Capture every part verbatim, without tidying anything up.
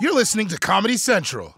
You're listening to Comedy Central.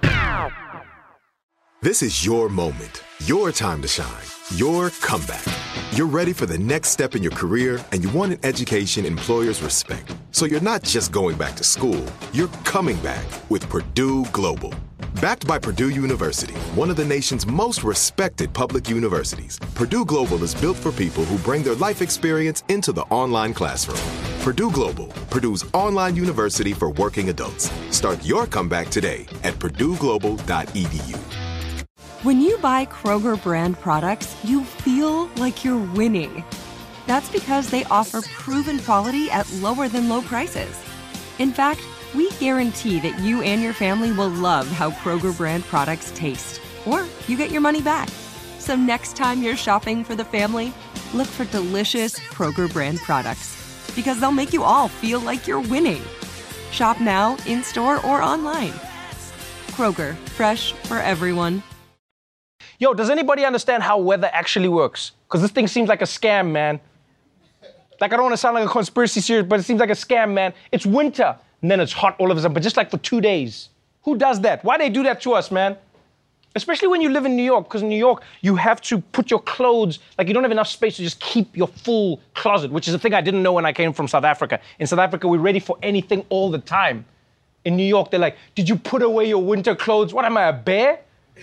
This is your moment, your time to shine, your comeback. You're ready for the next step in your career, and you want an education employers respect. So you're not just going back to school, you're coming back with Purdue Global. Backed by Purdue University, one of the nation's most respected public universities, Purdue Global is built for people who bring their life experience into the online classroom. Purdue Global, Purdue's online university for working adults. Start your comeback today at purdue global dot e d u. When you buy Kroger brand products, you feel like you're winning. That's because they offer proven quality at lower than low prices. In fact, we guarantee that you and your family will love how Kroger brand products taste, or you get your money back. So next time you're shopping for the family, look for delicious Kroger brand products, because they'll make you all feel like you're winning. Shop now, in-store, or online. Kroger, fresh for everyone. Yo, does anybody understand how weather actually works? Because this thing seems like a scam, man. Like, I don't want to sound like a conspiracy theory, but it seems like a scam, man. It's winter, and then it's hot all of a sudden, but just like for two days. Who does that? Why they do that to us, man? Especially when you live in New York, because in New York, you have to put your clothes, like you don't have enough space to just keep your full closet, which is a thing I didn't know when I came from South Africa. In South Africa, we're ready for anything all the time. In New York, they're like, did you put away your winter clothes? What am I, a bear?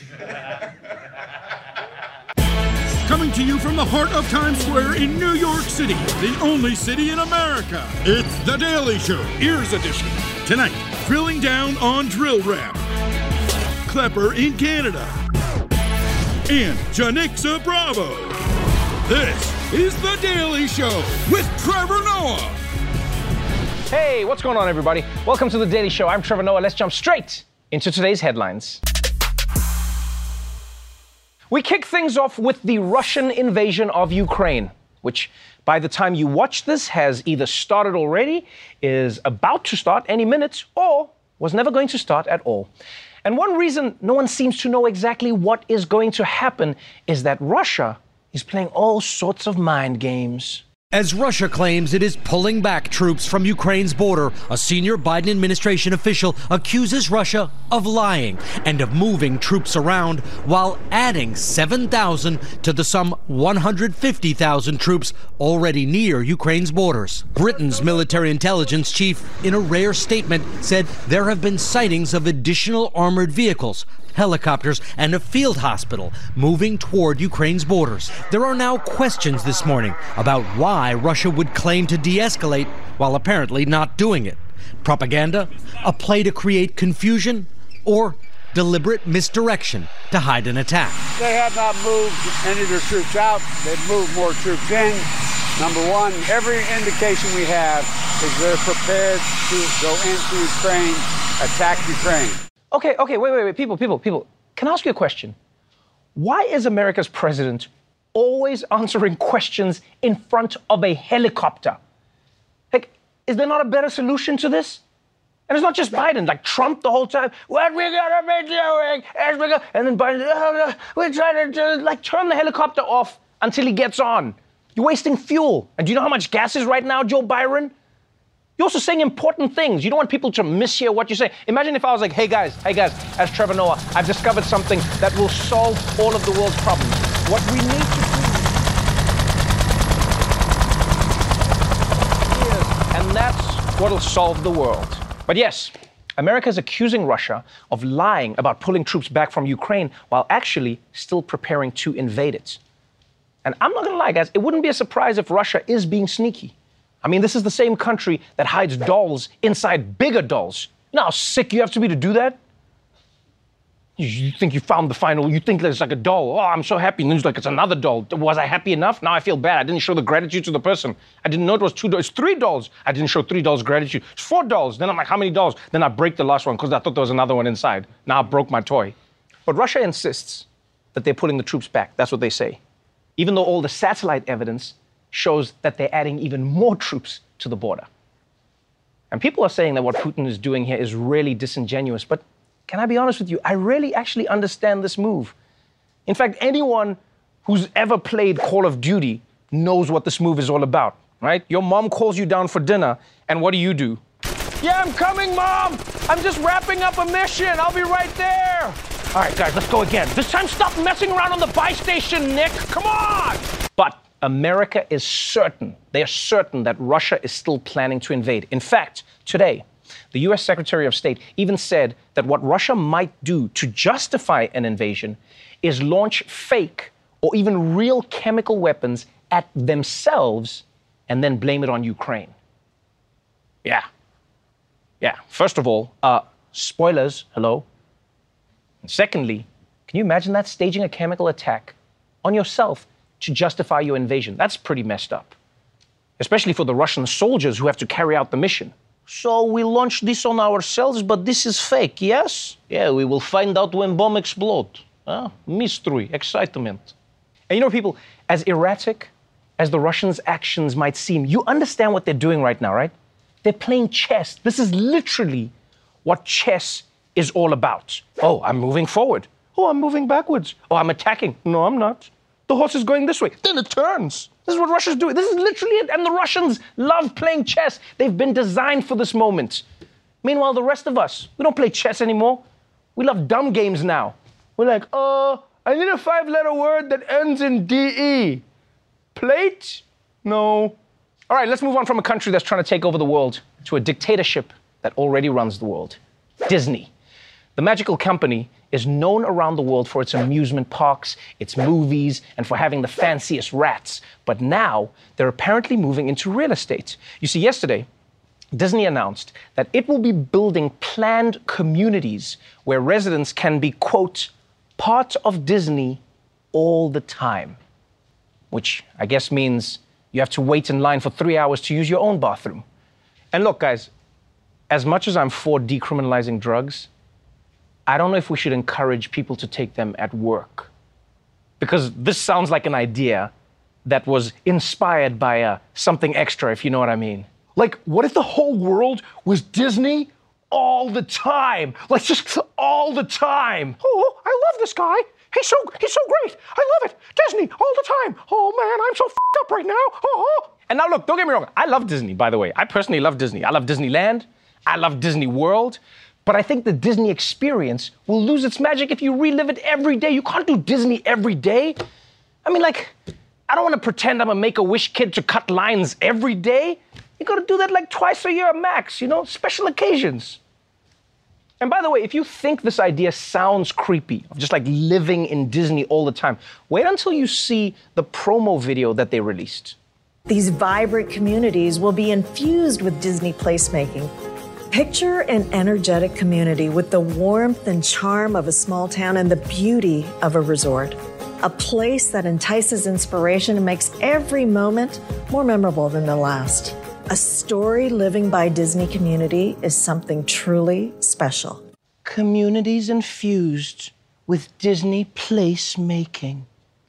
Coming to you from the heart of Times Square in New York City, the only city in America. It's The Daily Show, Ears Edition. Tonight, drilling down on drill rap. Klepper in Canada. And Janixa Bravo. This is The Daily Show with Trevor Noah. Hey, what's going on, everybody? Welcome to The Daily Show. I'm Trevor Noah. Let's jump straight into today's headlines. We kick things off with the Russian invasion of Ukraine, which by the time you watch this has either started already, is about to start any minute, or was never going to start at all. And one reason no one seems to know exactly what is going to happen is that Russia is playing all sorts of mind games. As Russia claims it is pulling back troops from Ukraine's border, a senior Biden administration official accuses Russia of lying and of moving troops around while adding seven thousand to the some one hundred fifty thousand troops already near Ukraine's borders. Britain's military intelligence chief, in a rare statement, said there have been sightings of additional armored vehicles, helicopters, and a field hospital moving toward Ukraine's borders. There are now questions this morning about why Russia would claim to de-escalate while apparently not doing it. Propaganda, a play to create confusion, or deliberate misdirection to hide an attack. They have not moved any of their troops out. They've moved more troops in. Number one, every indication we have is they're prepared to go into Ukraine, attack Ukraine. Okay, okay, wait, wait, wait, people, people, people. Can I ask you a question? Why is America's president always answering questions in front of a helicopter? Like, is there not a better solution to this? And it's not just Biden, like Trump the whole time. What we gotta be doing as we go, and then Biden, oh, we're trying to do, like turn the helicopter off until he gets on. You're wasting fuel. And do you know how much gas is right now, Joe Byron? You're also saying important things. You don't want people to mishear what you say. Imagine if I was like, hey guys, hey guys, as Trevor Noah, I've discovered something that will solve all of the world's problems. What we need to do is, and that's what'll solve the world. But yes, America is accusing Russia of lying about pulling troops back from Ukraine while actually still preparing to invade it. And I'm not gonna lie, guys, it wouldn't be a surprise if Russia is being sneaky. I mean, this is the same country that hides dolls inside bigger dolls. You know how sick you have to be to do that? You think you found the final, you think there's like a doll. Oh, I'm so happy. And then it's like, it's another doll. Was I happy enough? Now I feel bad. I didn't show the gratitude to the person. I didn't know it was two dolls. It's three dolls. I didn't show three dolls gratitude. It's four dolls. Then I'm like, how many dolls? Then I break the last one because I thought there was another one inside. Now I broke my toy. But Russia insists that they're pulling the troops back. That's what they say. Even though all the satellite evidence shows that they're adding even more troops to the border. And people are saying that what Putin is doing here is really disingenuous, but can I be honest with you? I really actually understand this move. In fact, anyone who's ever played Call of Duty knows what this move is all about, right? Your mom calls you down for dinner, and what do you do? Yeah, I'm coming, Mom! I'm just wrapping up a mission. I'll be right there. All right, guys, let's go again. This time, stop messing around on the buy station, Nick. Come on. But America is certain, they are certain that Russia is still planning to invade. In fact, today, the U S Secretary of State even said that what Russia might do to justify an invasion is launch fake or even real chemical weapons at themselves and then blame it on Ukraine. Yeah. Yeah. First of all, uh, spoilers, hello. And secondly, can you imagine that, staging a chemical attack on yourself to justify your invasion? That's pretty messed up, especially for the Russian soldiers who have to carry out the mission. So we launched this on ourselves, but this is fake, yes? Yeah, we will find out when bomb explode. Ah, mystery, excitement. And you know, people, as erratic as the Russians' actions might seem, you understand what they're doing right now, right? They're playing chess. This is literally what chess is all about. Oh, I'm moving forward. Oh, I'm moving backwards. Oh, I'm attacking. No, I'm not. The horse is going this way. Then it turns. This is what Russia's doing. This is literally it. And the Russians love playing chess. They've been designed for this moment. Meanwhile, the rest of us, we don't play chess anymore. We love dumb games now. We're like, oh, I need a five-letter word that ends in D E. Plate? No. All right, let's move on from a country that's trying to take over the world to a dictatorship that already runs the world. Disney. The magical company is known around the world for its amusement parks, its movies, and for having the fanciest rats. But now, they're apparently moving into real estate. You see, yesterday, Disney announced that it will be building planned communities where residents can be, quote, part of Disney all the time. Which I guess means you have to wait in line for three hours to use your own bathroom. And look, guys, as much as I'm for decriminalizing drugs, I don't know if we should encourage people to take them at work. Because this sounds like an idea that was inspired by uh, something extra, if you know what I mean. Like, what if the whole world was Disney all the time? Like, just all the time. Oh, I love this guy. He's so, he's so great. I love it. Disney all the time. Oh, man, I'm so f***ed up right now. Oh. And now, look, don't get me wrong. I love Disney, by the way. I personally love Disney. I love Disneyland. I love Disney World. But I think the Disney experience will lose its magic if you relive it every day. You can't do Disney every day. I mean, like, I don't want to pretend I'm a Make-A-Wish kid to cut lines every day. You got to do that like twice a year max, you know, special occasions. And by the way, if you think this idea sounds creepy, of just like living in Disney all the time, wait until you see the promo video that they released. These vibrant communities will be infused with Disney placemaking. Picture an energetic community with the warmth and charm of a small town and the beauty of a resort. A place that entices inspiration and makes every moment more memorable than the last. A story living by Disney community is something truly special. Communities infused with Disney placemaking.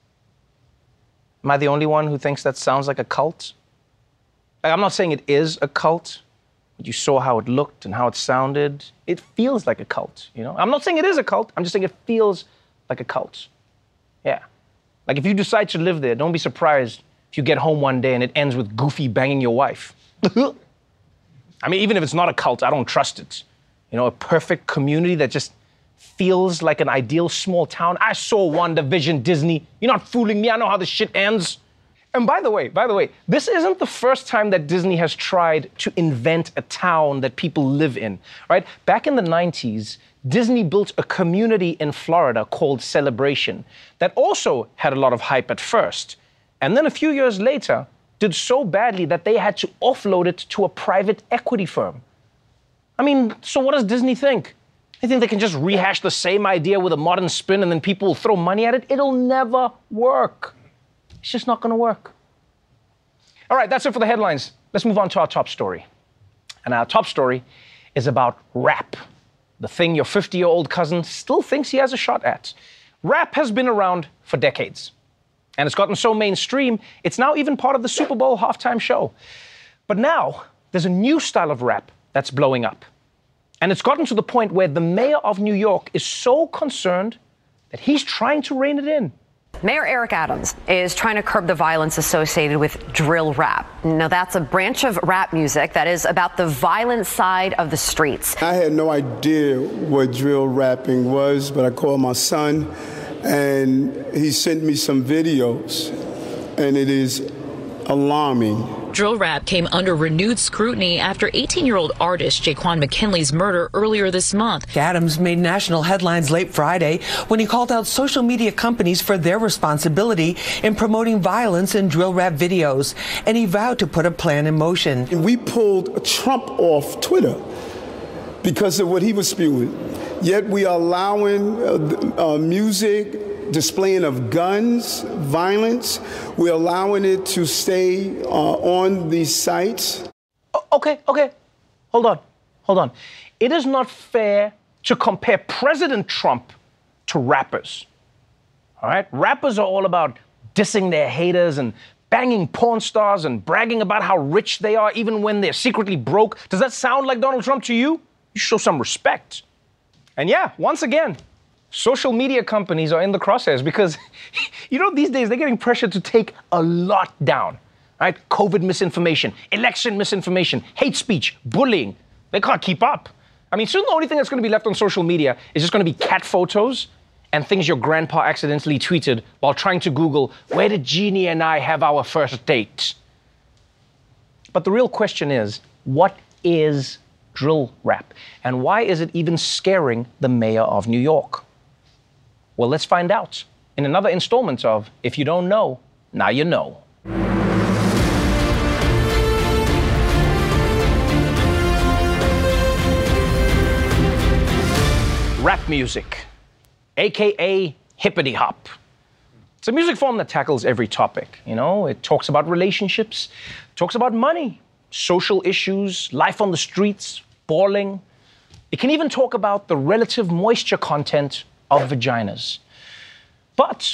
Am I the only one who thinks that sounds like a cult? Like, I'm not saying it is a cult. You saw how it looked and how it sounded. It feels like a cult, you know? I'm not saying it is a cult. I'm just saying it feels like a cult. Yeah. Like, if you decide to live there, don't be surprised if you get home one day and it ends with Goofy banging your wife. I mean, even if it's not a cult, I don't trust it. You know, a perfect community that just feels like an ideal small town. I saw WandaVision, Disney. You're not fooling me. I know how this shit ends. And by the way, by the way, this isn't the first time that Disney has tried to invent a town that people live in, right? Back in the nineties, Disney built a community in Florida called Celebration that also had a lot of hype at first. And then a few years later, did so badly that they had to offload it to a private equity firm. I mean, so what does Disney think? They think they can just rehash the same idea with a modern spin and then people will throw money at it? It'll never work. It's just not going to work. All right, that's it for the headlines. Let's move on to our top story. And our top story is about rap, the thing your fifty-year-old cousin still thinks he has a shot at. Rap has been around for decades. And it's gotten so mainstream, it's now even part of the Super Bowl halftime show. But now, there's a new style of rap that's blowing up. And it's gotten to the point where the mayor of New York is so concerned that he's trying to rein it in. Mayor Eric Adams is trying to curb the violence associated with drill rap. Now, that's a branch of rap music that is about the violent side of the streets. I had no idea what drill rapping was, but I called my son, and he sent me some videos, and it is alarming. Drill rap came under renewed scrutiny after eighteen-year-old artist Jaquan McKinley's murder earlier this month. Adams made national headlines late Friday when he called out social media companies for their responsibility in promoting violence in drill rap videos, and he vowed to put a plan in motion. We pulled Trump off Twitter because of what he was spewing. Yet we are allowing uh, uh, music, displaying of guns, violence. We're allowing it to stay uh, on these sites. Okay, okay. Hold on, hold on. It is not fair to compare President Trump to rappers. All right? Rappers are all about dissing their haters and banging porn stars and bragging about how rich they are even when they're secretly broke. Does that sound like Donald Trump to you? You show some respect. And yeah, once again, social media companies are in the crosshairs because, you know, these days they're getting pressure to take a lot down, right? COVID misinformation, election misinformation, hate speech, bullying. They can't keep up. I mean, soon the only thing that's going to be left on social media is just going to be cat photos and things your grandpa accidentally tweeted while trying to Google, where did Jeannie and I have our first date? But the real question is, what is drill rap? And why is it even scaring the mayor of New York? Well, let's find out in another installment of If You Don't Know, Now You Know. Rap music, A K A hippity hop. It's a music form that tackles every topic, you know? It talks about relationships, talks about money, social issues, life on the streets, balling. It can even talk about the relative moisture content of vaginas. But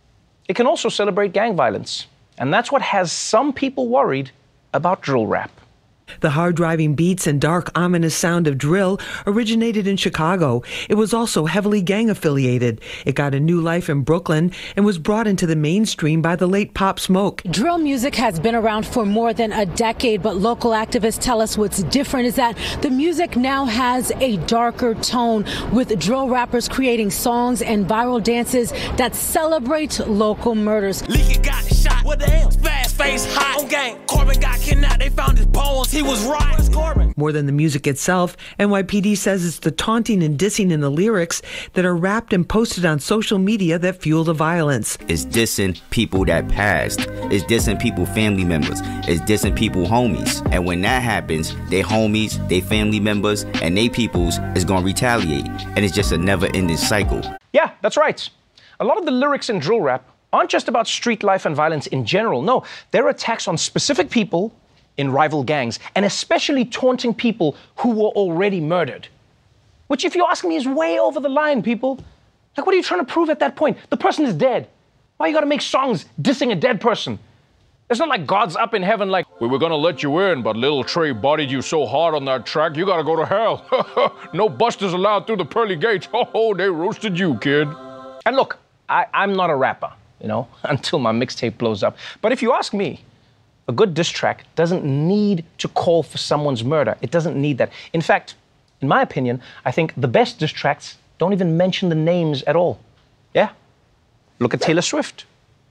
it can also celebrate gang violence. And that's what has some people worried about drill rap. The hard-driving beats and dark, ominous sound of drill originated in Chicago. It was also heavily gang-affiliated. It got a new life in Brooklyn and was brought into the mainstream by the late Pop Smoke. Drill music has been around for more than a decade, but local activists tell us what's different is that the music now has a darker tone, with drill rappers creating songs and viral dances that celebrate local murders. Leaky got shot. What the hell? Fast face hot on gang. Corbin got kidnapped. They found his bones. He was right. More than the music itself, N Y P D says it's the taunting and dissing in the lyrics that are rapped and posted on social media that fuel the violence. It's dissing people that passed. It's dissing people, family members. It's dissing people, homies. And when that happens, they homies, they family members, and they peoples is gonna retaliate. And it's just a never-ending cycle. Yeah, that's right. A lot of the lyrics in drill rap aren't just about street life and violence in general. No, they're attacks on specific people in rival gangs, and especially taunting people who were already murdered. Which, if you ask me, is way over the line, people. Like, what are you trying to prove at that point? The person is dead. Why you gotta make songs dissing a dead person? It's not like God's up in heaven like, we were gonna let you in, but little Trey bodied you so hard on that track, you gotta go to hell. No busters allowed through the pearly gates. Oh, they roasted you, kid. And look, I, I'm not a rapper, you know, until my mixtape blows up. But if you ask me, a good diss track doesn't need to call for someone's murder. It doesn't need that. In fact, in my opinion, I think the best diss tracks don't even mention the names at all. Yeah? Look at Taylor Swift.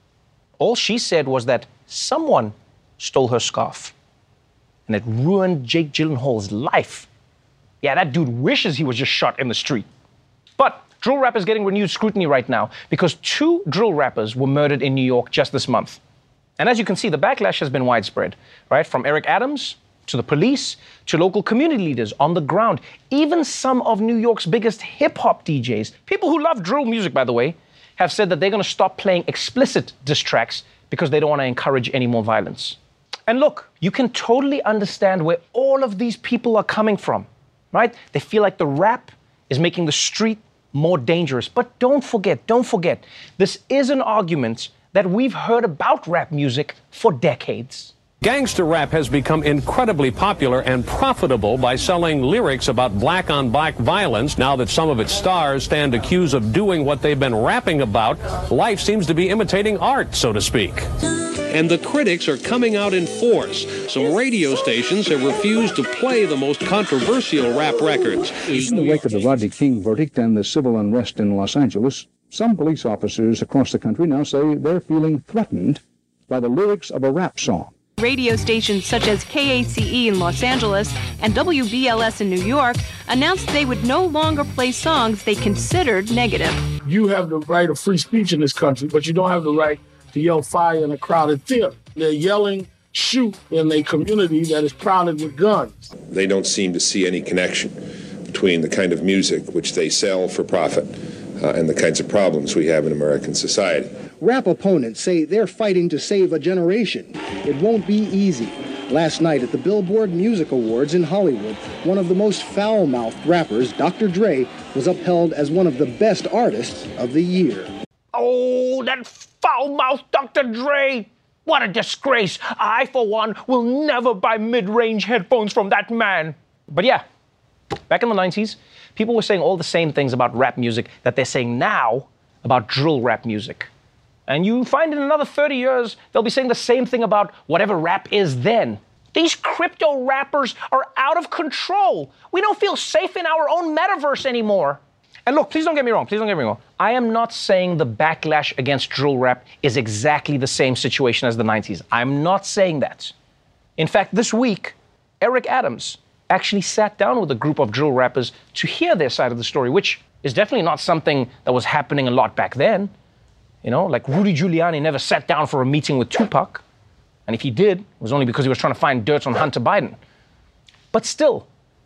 All she said was that someone stole her scarf, and it ruined Jake Gyllenhaal's life. Yeah, that dude wishes he was just shot in the street. But drill rap is getting renewed scrutiny right now because two drill rappers were murdered in New York just this month. And as you can see, the backlash has been widespread, right? From Eric Adams to the police to local community leaders on the ground, even some of New York's biggest hip-hop D Js, people who love drill music, by the way, have said that they're going to stop playing explicit diss tracks because they don't want to encourage any more violence. And look, you can totally understand where all of these people are coming from, right? They feel like the rap is making the street more dangerous. But don't forget, don't forget, this is an argument that we've heard about rap music for decades. Gangster rap has become incredibly popular and profitable by selling lyrics about black-on-black violence. Now that some of its stars stand accused of doing what they've been rapping about, life seems to be imitating art, so to speak. And the critics are coming out in force. Some radio stations have refused to play the most controversial rap records. In the wake of the Rodney King verdict and the civil unrest in Los Angeles, some police officers across the country now say they're feeling threatened by the lyrics of a rap song. Radio stations such as K A C E in Los Angeles and W B L S in New York announced they would no longer play songs they considered negative. You have the right of free speech in this country, but you don't have the right to yell fire in a crowded theater. They're yelling shoot in a community that is crowded with guns. They don't seem to see any connection between the kind of music which they sell for profit uh, and the kinds of problems we have in American society. Rap opponents say they're fighting to save a generation. It won't be easy. Last night at the Billboard Music Awards in Hollywood, one of the most foul-mouthed rappers, Doctor Dre, was upheld as one of the best artists of the year. Oh, that foul-mouthed Doctor Dre! What a disgrace! I, for one, will never buy mid-range headphones from that man. But yeah, back in the nineties, people were saying all the same things about rap music that they're saying now about drill rap music. And you find in another thirty years, they'll be saying the same thing about whatever rap is then. These crypto rappers are out of control. We don't feel safe in our own metaverse anymore. And look, please don't get me wrong, please don't get me wrong. I am not saying the backlash against drill rap is exactly the same situation as the nineties. I'm not saying that. In fact, this week, Eric Adams actually sat down with a group of drill rappers to hear their side of the story, which is definitely not something that was happening a lot back then. You know, like Rudy Giuliani never sat down for a meeting with Tupac. And if he did, it was only because he was trying to find dirt on Hunter Biden. But still,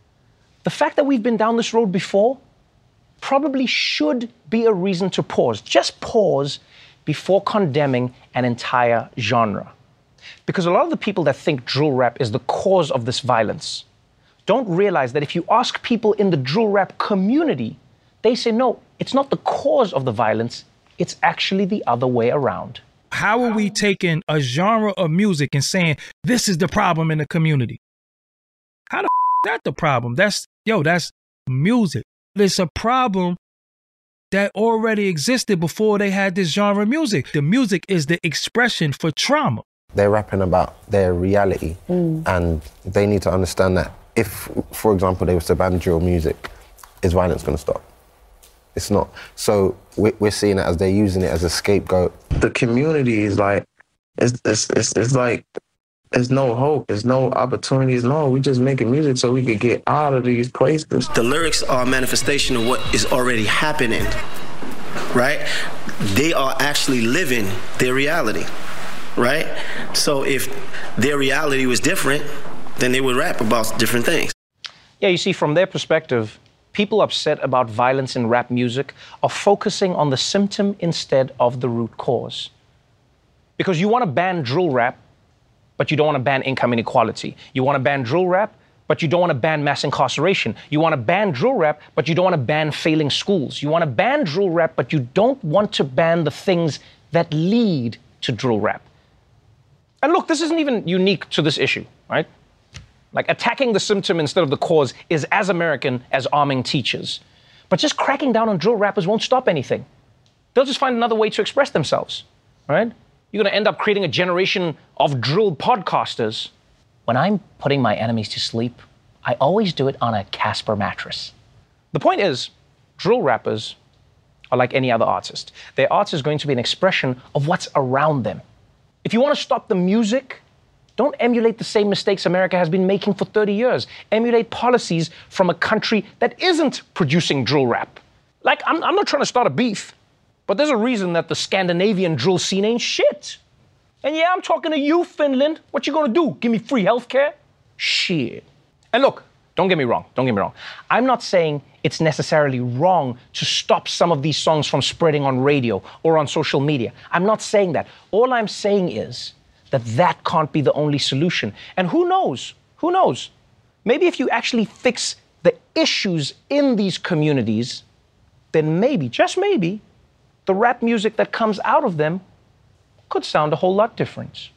the fact that we've been down this road before probably should be a reason to pause. Just pause before condemning an entire genre. Because a lot of the people that think drill rap is the cause of this violence don't realize that if you ask people in the drill rap community, they say, no, it's not the cause of the violence. It's actually the other way around. How are we taking a genre of music and saying this is the problem in the community? How the f- is that the problem? That's, yo, that's music. It's a problem that already existed before they had this genre of music. The music is the expression for trauma. They're rapping about their reality, mm. and they need to understand that if, for example, they were to ban drill music, is violence going to stop? It's not. So we're seeing it as they're using it as a scapegoat. The community is like, it's it's it's, it's like, there's no hope, there's no opportunities. No, we just making music so we could get out of these places. The lyrics are a manifestation of what is already happening, right? They are actually living their reality, right? So if their reality was different, then they would rap about different things. Yeah, you see, from their perspective, people upset about violence in rap music are focusing on the symptom instead of the root cause. Because you want to ban drill rap, but you don't want to ban income inequality. You want to ban drill rap, but you don't want to ban mass incarceration. You want to ban drill rap, but you don't want to ban failing schools. You want to ban drill rap, but you don't want to ban the things that lead to drill rap. And look, this isn't even unique to this issue, right? Like, attacking the symptom instead of the cause is as American as arming teachers. But just cracking down on drill rappers won't stop anything. They'll just find another way to express themselves, right? You're going to end up creating a generation of drill podcasters. When I'm putting my enemies to sleep, I always do it on a Casper mattress. The point is, drill rappers are like any other artist. Their art is going to be an expression of what's around them. If you want to stop the music, don't emulate the same mistakes America has been making for thirty years. Emulate policies from a country that isn't producing drill rap. Like, I'm, I'm not trying to start a beef, but there's a reason that the Scandinavian drill scene ain't shit. And yeah, I'm talking to you, Finland. What you gonna do? Give me free healthcare? Shit. And look, don't get me wrong, don't get me wrong. I'm not saying it's necessarily wrong to stop some of these songs from spreading on radio or on social media. I'm not saying that. All I'm saying is that that can't be the only solution. And who knows? Who knows? Maybe if you actually fix the issues in these communities, then maybe, just maybe, the rap music that comes out of them could sound a whole lot different.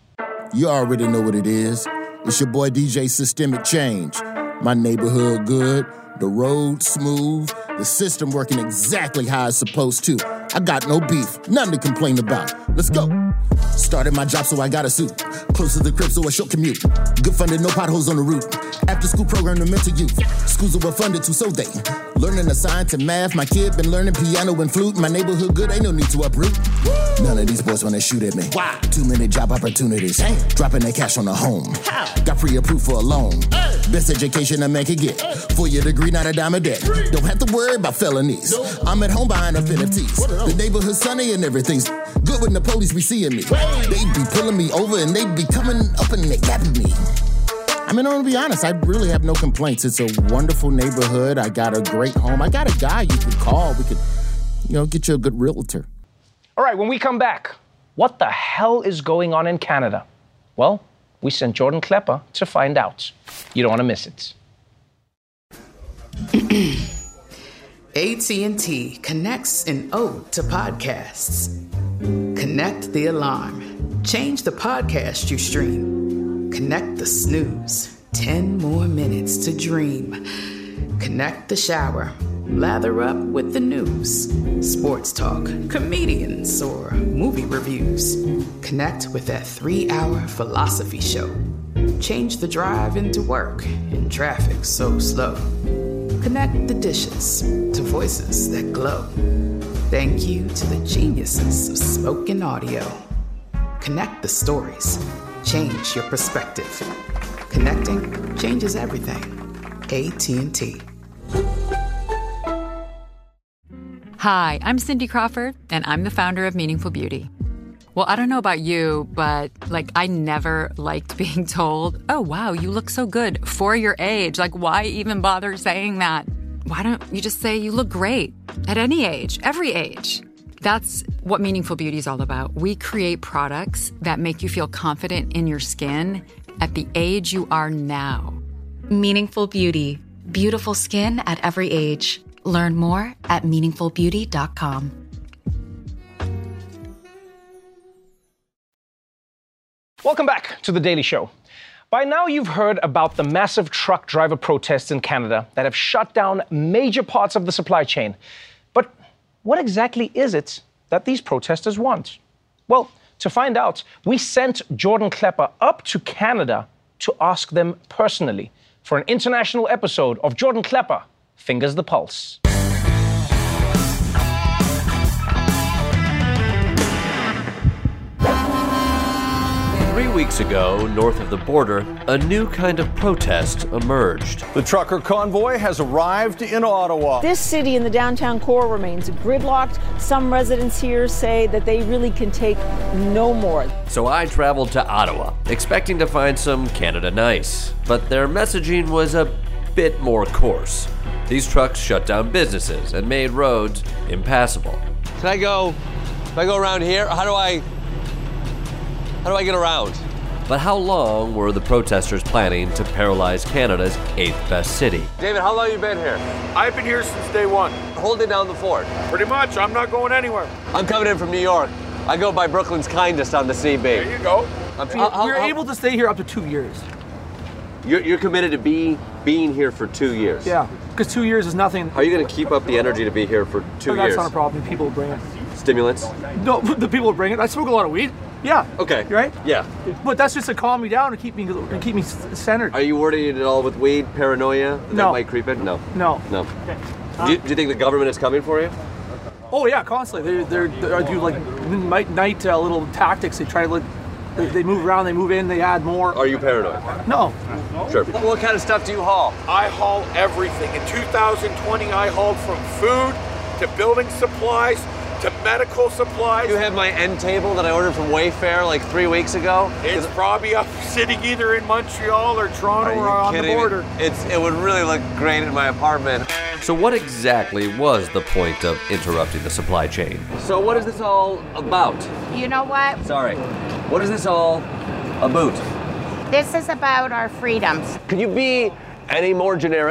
You already know what it is. It's your boy D J Systemic Change. My neighborhood good, the road smooth, the system working exactly how it's supposed to. I got no beef, nothing to complain about. Let's go. Started my job so I got a suit. Close to the crib so a short commute. Good funded, no potholes on the route. After school program to mental youth. Schools are well funded too, so they learning the science and math. My kid been learning piano and flute. My neighborhood good, ain't no need to uproot. None of these boys wanna shoot at me. Why? Too many job opportunities. Damn. Dropping their cash on the home. How? Got pre-approved for a loan. Hey. Best education a man can get. Hey. Four-year degree, not a dime a debt. Three. Don't have to worry about felonies. No. I'm at home buying up N F Ts. The neighborhood sunny and everything's good when the police be seeing me. Hey. They be pulling me over and they be coming up and they gapping me. I mean, I'm gonna be honest, I really have no complaints. It's a wonderful neighborhood. I got a great home. I got a guy you could call. We could, you know, get you a good realtor. All right, when we come back, what the hell is going on in Canada? Well, we sent Jordan Klepper to find out. You don't want to miss it. A T and T connects an ode to podcasts. Connect the alarm. Change the podcast you stream. Connect the snooze. Ten more minutes to dream. Connect the shower. Lather up with the news. Sports talk, comedians, or movie reviews. Connect with that three-hour philosophy show. Change the drive into work in traffic so slow. Connect the dishes to voices that glow. Thank you to the geniuses of spoken audio. Connect the stories. Change your perspective. Connecting changes everything. A T and T. Hi, I'm Cindy Crawford, and I'm the founder of Meaningful Beauty. Well, I don't know about you, but, like, I never liked being told, oh, wow, you look so good for your age. Like, why even bother saying that? Why don't you just say you look great at any age, every age? That's what Meaningful Beauty is all about. We create products that make you feel confident in your skin at the age you are now. Meaningful Beauty. Beautiful skin at every age. Learn more at meaningful beauty dot com. Welcome back to The Daily Show. By now, you've heard about the massive truck driver protests in Canada that have shut down major parts of the supply chain. But what exactly is it that these protesters want? Well, to find out, we sent Jordan Klepper up to Canada to ask them personally for an international episode of Jordan Klepper Fingers the Pulse. Three weeks ago, north of the border, a new kind of protest emerged. The trucker convoy has arrived in Ottawa. This city in the downtown core remains gridlocked. Some residents here say that they really can take no more. So I traveled to Ottawa, expecting to find some Canada nice. But their messaging was a bit more coarse. These trucks shut down businesses and made roads impassable. Can I go, can I go around here? How do I, how do I get around? But how long were the protesters planning to paralyze Canada's eighth best city? David, how long have you been here? I've been here since day one. Holding down the fort. Pretty much, I'm not going anywhere. I'm coming in from New York. I go by Brooklyn's kindest on the C B. There you go. I'm, we, how, how, we're how, able to stay here up to two years. You're, you're committed to be being here for two years? Yeah, because two years is nothing. How are you going to keep up the energy to be here for two oh, years? That's not a problem. People will bring it. Stimulants? No, the people will bring it. I smoke a lot of weed. Yeah. Okay. Right? Yeah. But that's just to calm me down and keep me and keep me centered. Are you worried at all with weed, paranoia? That No. might creep in? No. No. No. Do you, do you think the government is coming for you? Oh yeah, constantly. They're they're they do like night night uh, little tactics. They try to like they, they move around, they move in, they add more. Are you paranoid? No. Sure. What kind of stuff do you haul? I haul everything. In two thousand twenty, I hauled from food to building supplies to medical supplies. You have my end table that I ordered from Wayfair like three weeks ago? It's probably up sitting either in Montreal or Toronto or on the border. Me? It's it would really look great in my apartment. So what exactly was the point of interrupting the supply chain? So what is this all about? You know what? Sorry. What is this all about? This is about our freedoms. Could you be any more generic?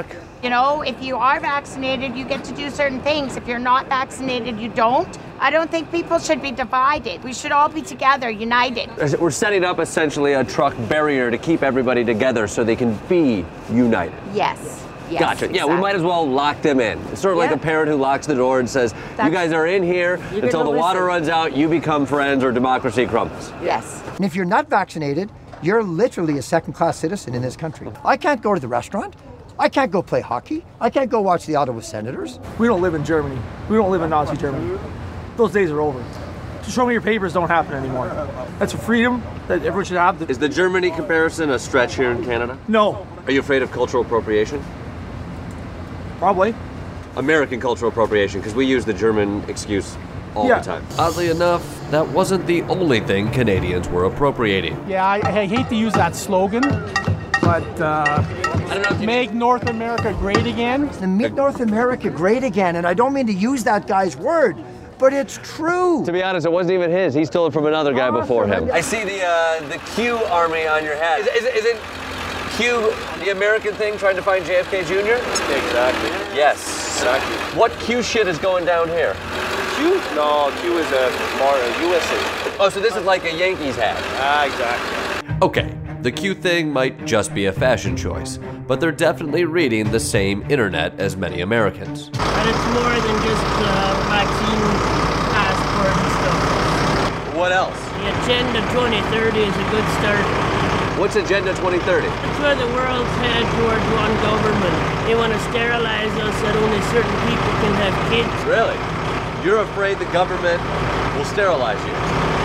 You know, if you are vaccinated, you get to do certain things. If you're not vaccinated, you don't. I don't think people should be divided. We should all be together, united. We're setting up essentially a truck barrier to keep everybody together so they can be united. Yes. Yes, gotcha. exactly. Yeah, we might as well lock them in. It's sort of like Yeah. a parent who locks the door and says, That's- you guys are in here You until the gotta water listen. runs out, you become friends, or democracy crumbles. Yes. And if you're not vaccinated, you're literally a second-class citizen in this country. I can't go to the restaurant. I can't go play hockey. I can't go watch the Ottawa Senators. We don't live in Germany. We don't live in Nazi Germany. Those days are over. To show me your papers don't happen anymore. That's a freedom that everyone should have. Is the Germany comparison a stretch here in Canada? No. Are you afraid of cultural appropriation? Probably. American cultural appropriation, because we use the German excuse all Yeah. the time. Oddly enough, that wasn't the only thing Canadians were appropriating. Yeah, I, I hate to use that slogan, but uh, make North America great again. Make North America great again, and I don't mean to use that guy's word, but it's true. To be honest, it wasn't even his. He stole it from another guy before him. I see the uh, the Q Army on your hat. Is, is, is it Q, the American thing, trying to find J F K Junior? Exactly. Yes. Exactly. What Q shit is going down here? Q? No, Q is a more a U S A. Oh, so this is like a Yankees hat. Ah, exactly. Okay, the Q thing might just be a fashion choice, but they're definitely reading the same internet as many Americans. And it's more than just uh, vaccine passport and stuff. What else? The Agenda twenty thirty is a good start. What's Agenda twenty thirty? It's where the world's headed towards one government. They want to sterilize us so that only certain people can have kids. Really? You're afraid the government will sterilize you?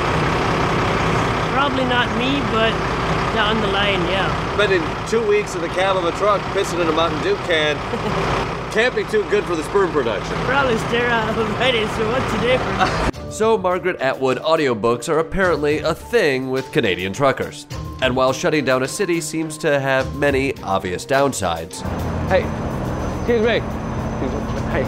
Probably not me, but down the line, yeah. Spending two weeks in the cab of a truck pissing in a Mountain Dew can can't be too good for the sperm production. Probably sterile already, so what's the difference? So Margaret Atwood audiobooks are apparently a thing with Canadian truckers. And while shutting down a city seems to have many obvious downsides. Hey, excuse me. Excuse me. Hey.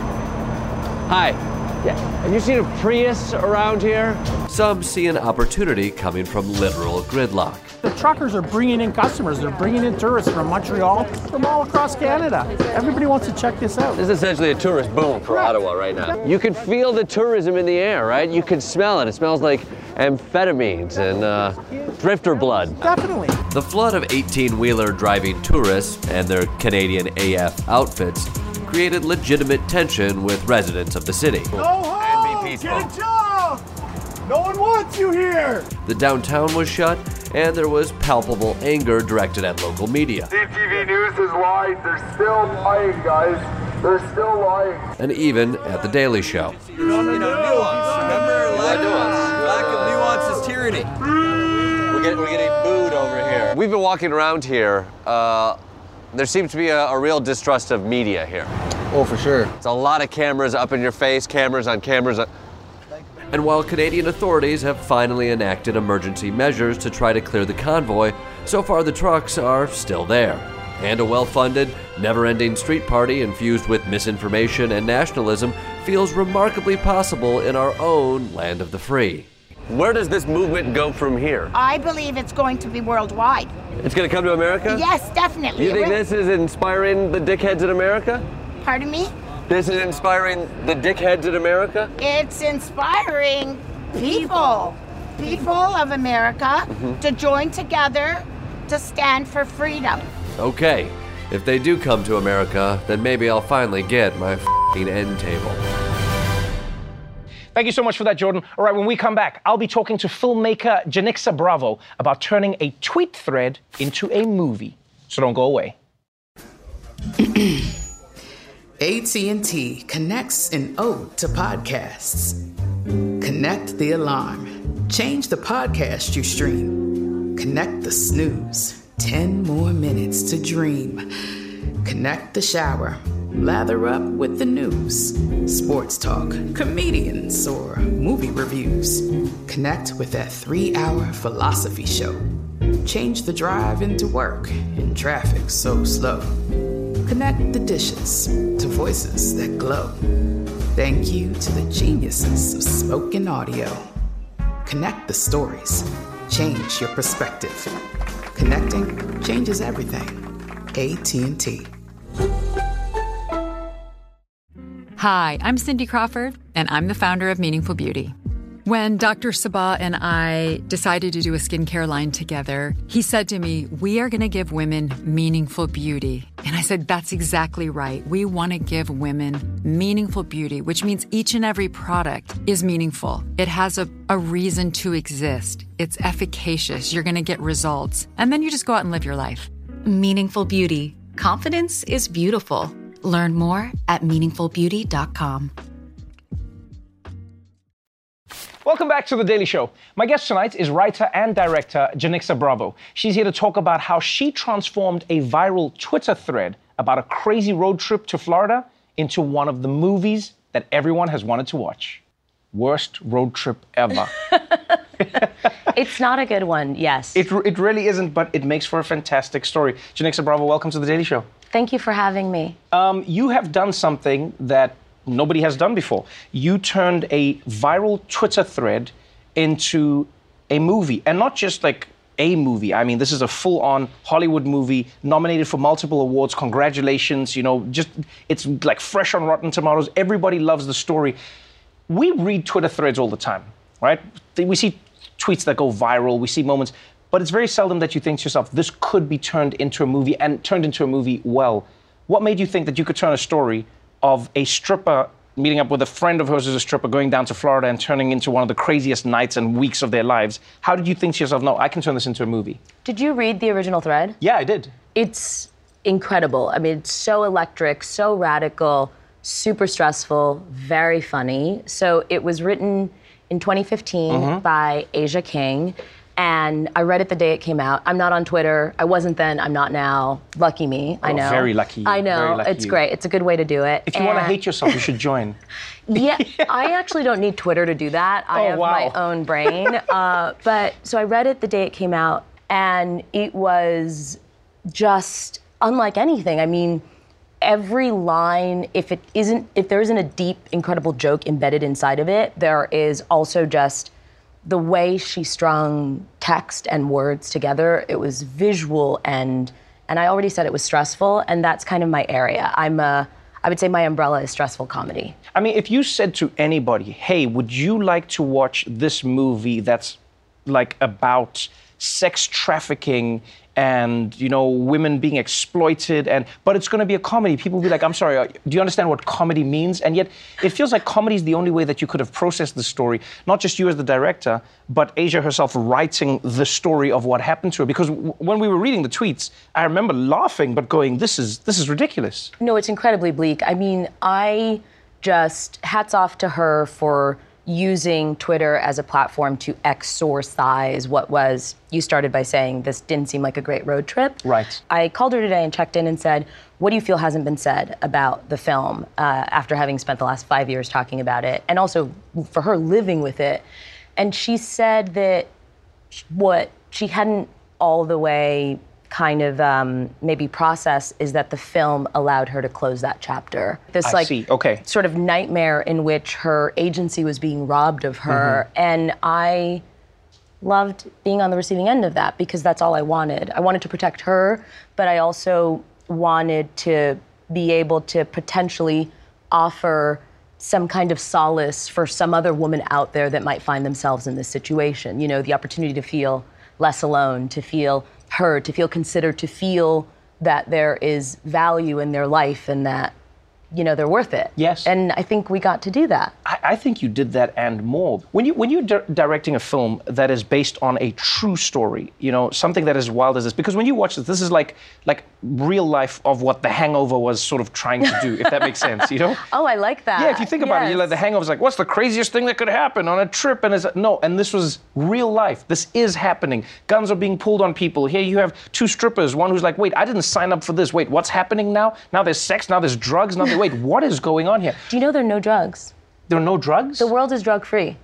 Hi. Yeah. Have you seen a Prius around here? Some see an opportunity coming from literal gridlock. The truckers are bringing in customers. They're bringing in tourists from Montreal, from all across Canada. Everybody wants to check this out. This is essentially a tourist boom for Ottawa right now. You can feel the tourism in the air, right? You can smell it. It smells like amphetamines and uh, drifter blood. Definitely. The flood of eighteen-wheeler driving tourists and their Canadian A F outfits created legitimate tension with residents of the city. Go home! Get a job! No one wants you here! The downtown was shut, and there was palpable anger directed at local media. C T V News is lying. They're still lying, guys. They're still lying. And even at The Daily Show. You know, nuance. Remember, lack, lack of nuance is tyranny. We're getting, we're getting booed over here. We've been walking around here. Uh, there seems to be a, a real distrust of media here. Oh, for sure. It's a lot of cameras up in your face, cameras on cameras. On... And while Canadian authorities have finally enacted emergency measures to try to clear the convoy, so far the trucks are still there. And a well-funded, never-ending street party infused with misinformation and nationalism feels remarkably possible in our own land of the free. Where does this movement go from here? I believe it's going to be worldwide. It's going to come to America? Yes, definitely. You It think will. this is inspiring the dickheads in America? Pardon me? This is inspiring the dickheads in America? It's inspiring people, people of America, Mhm. to join together to stand for freedom. Okay, if they do come to America, then maybe I'll finally get my f***ing end table. Thank you so much for that, Jordan. All right, when we come back, I'll be talking to filmmaker Janixa Bravo about turning a tweet thread into a movie. So don't go away. A T and T connects an ode to podcasts. Connect the alarm. Change the podcast you stream. Connect the snooze. Ten more minutes to dream. Connect the shower. Lather up with the news. Sports talk, comedians, or movie reviews. Connect with that three-hour philosophy show. Change the drive into work in traffic so slow. Connect the dishes to voices that glow. Thank you to the geniuses of spoken audio. Connect the stories. Change your perspective. Connecting changes everything. A T and T. Hi, I'm Cindy Crawford, and I'm the founder of Meaningful Beauty. When Doctor Sabah and I decided to do a skincare line together, he said to me, we are going to give women meaningful beauty. And I said, that's exactly right. We want to give women meaningful beauty, which means each and every product is meaningful. It has a, a reason to exist. It's efficacious. You're going to get results. And then you just go out and live your life. Meaningful Beauty. Confidence is beautiful. Learn more at meaningful beauty dot com. Welcome back to The Daily Show. My guest tonight is writer and director Janicza Bravo. She's here to talk about how she transformed a viral Twitter thread about a crazy road trip to Florida into one of the movies that everyone has wanted to watch. Worst road trip ever. It's not a good one, yes. It, it really isn't, but it makes for a fantastic story. Janicza Bravo, welcome to The Daily Show. Thank you for having me. Um, you have done something that nobody has done before. You turned a viral Twitter thread into a movie, and not just like a movie. I mean, this is a full-on Hollywood movie, nominated for multiple awards. Congratulations. You know, just it's like fresh on Rotten Tomatoes. Everybody loves the story. We read Twitter threads all the time, right? We see tweets that go viral. We see moments, but it's very seldom that you think to yourself, this could be turned into a movie, and turned into a movie well. What made you think that you could turn a story of a stripper meeting up with a friend of hers who's a stripper, going down to Florida and turning into one of the craziest nights and weeks of their lives? How did you think to yourself, no, I can turn this into a movie? Did you read the original thread? Yeah, I did. It's incredible. I mean, it's so electric, so radical, super stressful, very funny. So it was written in twenty fifteen mm-hmm. by Asia King. And I read it the day it came out. I'm not on Twitter. I wasn't then. I'm not now. Lucky me. Oh, I know. Very lucky you. I know. Very lucky it's you. great. It's a good way to do it. If you and want to hate yourself, you should join. Yeah, I actually don't need Twitter to do that. I oh, have wow. my own brain. uh, but so I read it the day it came out, and it was just unlike anything. I mean, every line, if it isn't, if there isn't a deep, incredible joke embedded inside of it, there is also just the way she strung text and words together. It was visual, and and I already said it was stressful, and that's kind of my area. I'm a, I would say my umbrella is stressful comedy. I mean, if you said to anybody, hey, would you like to watch this movie that's like about sex trafficking and, you know, women being exploited, and but it's going to be a comedy, people will be like, I'm sorry, do you understand what comedy means? And yet it feels like comedy is the only way that you could have processed the story, not just you as the director, but Asia herself writing the story of what happened to her. Because w- when we were reading the tweets, I remember laughing, but going, this is this is ridiculous. No, it's incredibly bleak. I mean, I just, hats off to her for using Twitter as a platform to exorcise what was, you started by saying this didn't seem like a great road trip. Right. I called her today and checked in and said, what do you feel hasn't been said about the film uh, after having spent the last five years talking about it, and also for her living with it? And she said that what she hadn't all the way kind of um, maybe process is that the film allowed her to close that chapter. This I like see. Okay. sort of nightmare in which her agency was being robbed of her. Mm-hmm. And I loved being on the receiving end of that, because that's all I wanted. I wanted to protect her, but I also wanted to be able to potentially offer some kind of solace for some other woman out there that might find themselves in this situation. You know, the opportunity to feel less alone, to feel heard, to feel considered, to feel that there is value in their life and that, you know, they're worth it. Yes. And I think we got to do that. I, I think you did that and more. When you when you're di- directing a film that is based on a true story, you know, something that is wild as this, because when you watch this, this is like like real life of what The Hangover was sort of trying to do, if that makes sense, you know? Oh, I like that. Yeah, if you think about yes. it, you're like, The Hangover's like, what's the craziest thing that could happen on a trip? And it's no, and this was real life. This is happening. Guns are being pulled on people. Here you have two strippers, one who's like, wait, I didn't sign up for this. Wait, what's happening now? Now there's sex, now there's drugs, now there, wait, what is going on here? Do you know there are no drugs? There are no drugs? The world is drug-free.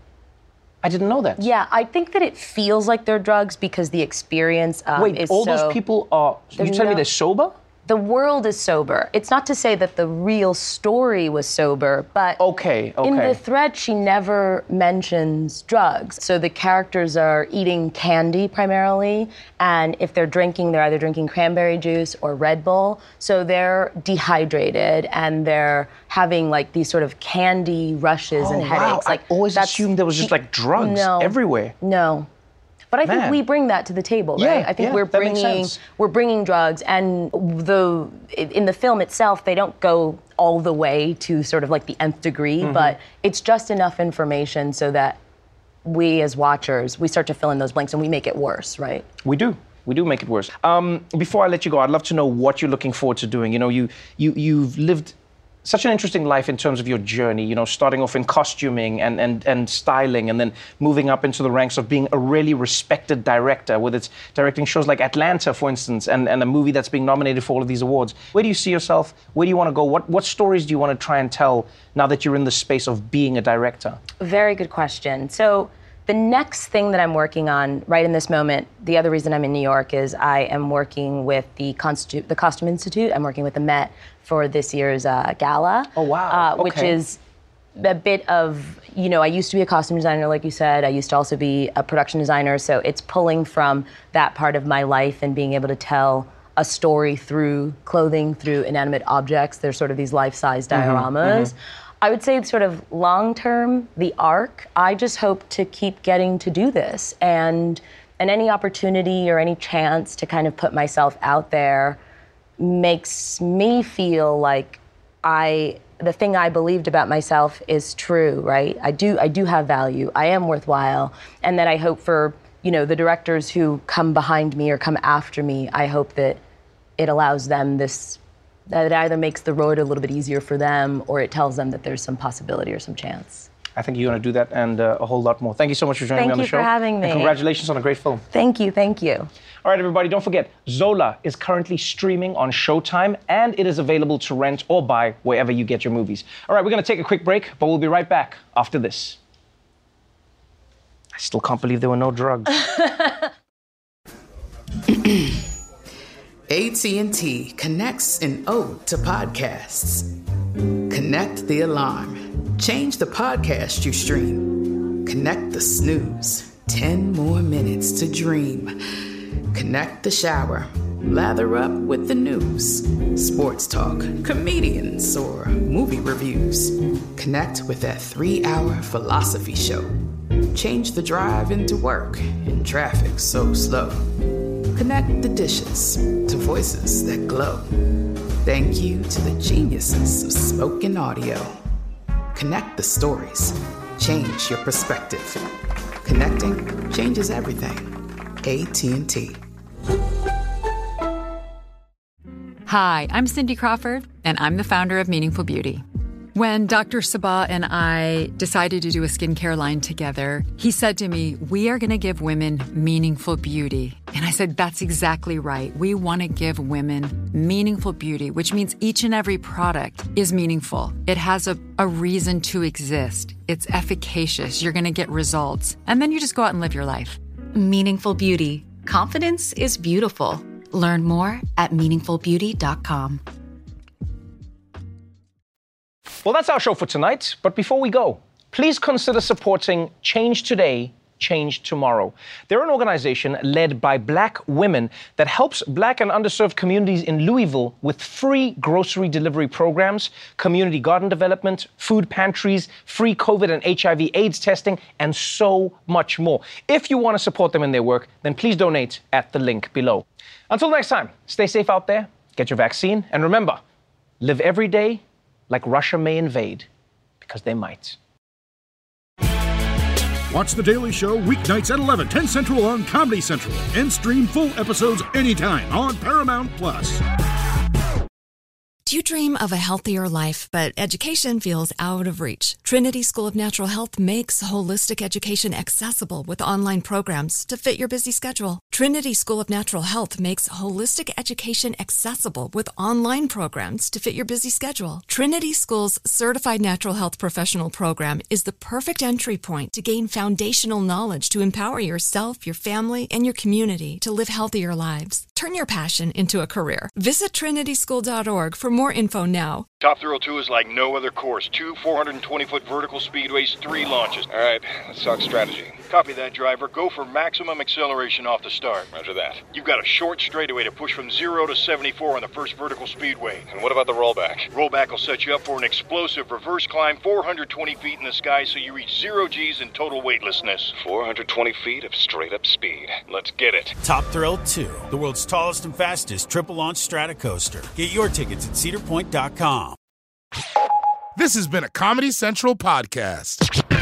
I didn't know that. Yeah, I think that it feels like they're drugs because the experience um, Wait, is all so... those people are, you telling no... me they're sober? the world is sober. It's not to say that the real story was sober, but okay, okay. in the thread, she never mentions drugs. So the characters are eating candy primarily, and if they're drinking, they're either drinking cranberry juice or Red Bull. So they're dehydrated, and they're having like these sort of candy rushes oh, and headaches. Wow. Like I always assumed there was just like drugs no, everywhere. No. But I Man. think we bring that to the table, right? Yeah, I think yeah, we're that makes bringing sense. we're bringing drugs, and the in the film itself, they don't go all the way to sort of like the nth degree, Mhm. but it's just enough information so that we as watchers, we start to fill in those blanks and we make it worse, right? We do. We do make it worse. Um, before I let you go, I'd love to know what you're looking forward to doing. You know, you you you've lived such an interesting life in terms of your journey, you know, starting off in costuming and, and, and styling, and then moving up into the ranks of being a really respected director, with its directing shows like Atlanta, for instance, and, and a movie that's being nominated for all of these awards. Where do you see yourself? Where do you want to go? What, what stories do you want to try and tell now that you're in the space of being a director? Very good question. So the next thing that I'm working on right in this moment, the other reason I'm in New York is I am working with the, Constitu- the Costume Institute. I'm working with the Met for this year's uh, gala. Oh, wow. Uh, okay. Which is a bit of, you know, I used to be a costume designer, like you said. I used to also be a production designer. So it's pulling from that part of my life and being able to tell a story through clothing, through inanimate objects. There's sort of these life-size dioramas. Mm-hmm. I would say sort of long-term, the arc, I just hope to keep getting to do this. And, and any opportunity or any chance to kind of put myself out there makes me feel like I, the thing I believed about myself is true, right? I do, I do have value. I am worthwhile. And that I hope for, you know, the directors who come behind me or come after me, I hope that it allows them this, that it either makes the road a little bit easier for them or it tells them that there's some possibility or some chance. I think you're going to do that and uh, a whole lot more. Thank you so much for joining Thank me on the show. Thank you for having me. And congratulations on a great film. Thank you, thank you. All right, everybody, don't forget, Zola is currently streaming on Showtime, and it is available to rent or buy wherever you get your movies. All right, we're going to take a quick break, but we'll be right back after this. I still can't believe there were no drugs. A T and T connects an ode to podcasts. Connect the alarm. Change the podcast you stream. Connect the snooze. Ten more minutes to dream. Connect the shower. Lather up with the news. Sports talk, comedians, or movie reviews. Connect with that three-hour philosophy show. Change the drive into work in traffic so slow. Connect the dishes to voices that glow. Thank you to the geniuses of spoken audio. Connect the stories. Change your perspective. Connecting changes everything. A T and T. Hi, I'm Cindy Crawford, and I'm the founder of Meaningful Beauty. When Doctor Sabah and I decided to do a skincare line together, he said to me, we are going to give women meaningful beauty. And I said, that's exactly right. We want to give women meaningful beauty, which means each and every product is meaningful. It has a, a reason to exist. It's efficacious. You're going to get results. And then you just go out and live your life. Meaningful Beauty. Confidence is beautiful. Learn more at meaningful beauty dot com. Well, that's our show for tonight. But before we go, please consider supporting Change Today, Change Tomorrow. They're an organization led by Black women that helps Black and underserved communities in Louisville with free grocery delivery programs, community garden development, food pantries, free COVID and H I V AIDS testing, and so much more. If you want to support them in their work, then please donate at the link below. Until next time, stay safe out there, get your vaccine, and remember, live every day like Russia may invade, because they might. Watch The Daily Show weeknights at eleven, ten Central on Comedy Central, and stream full episodes anytime on Paramount Plus. Do you dream of a healthier life, but education feels out of reach? Trinity School of Natural Health makes holistic education accessible with online programs to fit your busy schedule. Trinity School of Natural Health makes holistic education accessible with online programs to fit your busy schedule. Trinity School's Certified Natural Health Professional Program is the perfect entry point to gain foundational knowledge to empower yourself, your family, and your community to live healthier lives. Turn your passion into a career. Visit trinity school dot org for more info now. Top Thrill two is like no other course. Two four hundred twenty foot vertical speedways, three launches. All right, let's talk strategy. Copy that, driver. Go for maximum acceleration off the start. Roger that. You've got a short straightaway to push from zero to seventy-four on the first vertical speedway. And what about the rollback? Rollback will set you up for an explosive reverse climb four hundred twenty feet in the sky so you reach zero G's in total weightlessness. four hundred twenty feet of straight-up speed. Let's get it. Top Thrill two, the world's tallest and fastest triple-launch Stratocoaster. Get your tickets at cedar point dot com. This has been a Comedy Central podcast.